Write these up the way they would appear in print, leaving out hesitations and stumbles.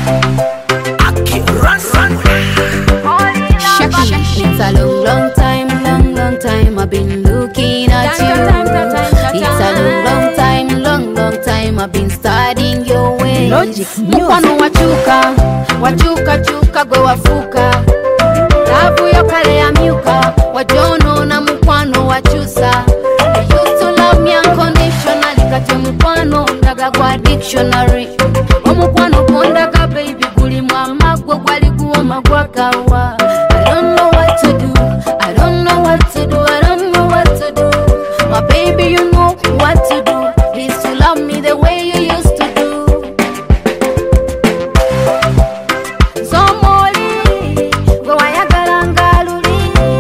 It's a long time I've been looking at you. It's a long time I've been studying your ways. Mukwano wachuka gwe wafuka. Lavu yo kale ya myuka, wajono na mukwano wachusa. You used to love me unconditionally, kati mukwano ndaga kwa dictionary. Omukwano kondaga baby guli mwamagwo gwali guwoma gwakawa. I don't know what to do, I don't know what to do, I don't know what to do. My baby, you know what to do. Please to love me the way you used to do. Somoli, go ayagalanga luli,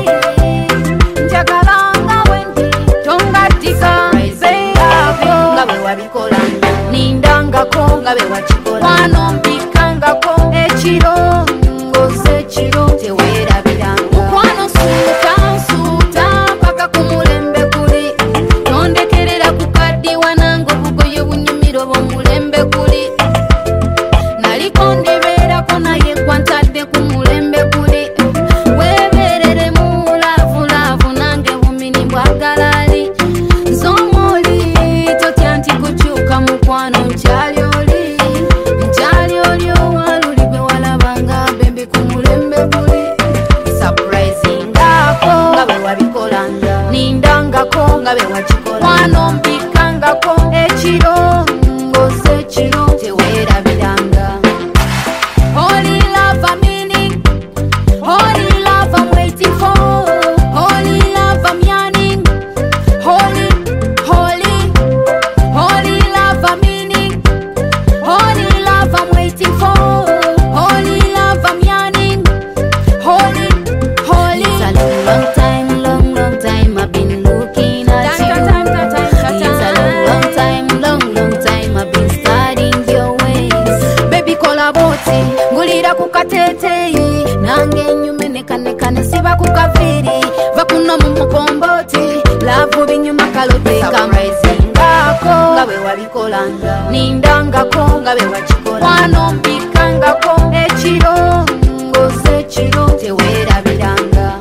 njagalanga wendi, tonga tika, baby. Ngabe wabikola, nindanga ko, ngabe wachikola. Wano mpikanga ko, echiro, ngoze chiro, tewera biranga. Mukwano suta, paka kumulembe kuli. Nondekerera kukadi wanango bugoye bunyumiro bomulembe kuli. Naliko ndibera naye kwantadde kumulembe kuli. Weberere mu laavu nange bumini bwagalali. Zomoli totya nti kukyuka mukwano nkyali oli owaluli gwe walabanga bembe kumulembe kuli. Surprising ngako ngabe wabikolanga, nindangako ngabe wachikola. Wano mpikangako echiro, ngoze chiro, tewera biranga. Holy love I'm meaning, holy love I'm waiting for, holy love I'm yearning, holy love I'm meaning, holy love I'm waiting for, holy love I'm yearning, holy. It's a long time I've been looking at you. It's a long time I've been studying your ways. Baby kola boti, ngulira kukateteyi, nange nyume nekane siba kukaviri. Vakuno mumukomboti, lavu binyuma kalote surprising ngako ngabe wabikolanga, nindangako ngabe wachikola. Wano mpikangako echiro, ngoze chiro, tewera biranga.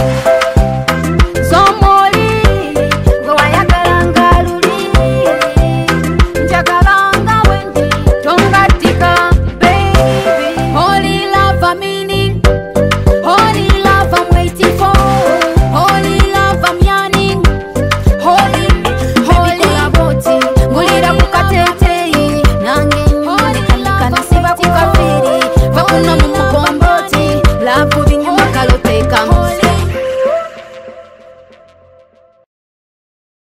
Somoli, go ayagalanga luli, njagalanga wendi, tonga tika, baby. Holy love I'm meaning, holy love I'm waiting for, holy love I'm yearning, holy. Kolaboti, ngulira kukateteyi, nange nyume nekane siba kukaviri. Vakuno mumukomboti, lavu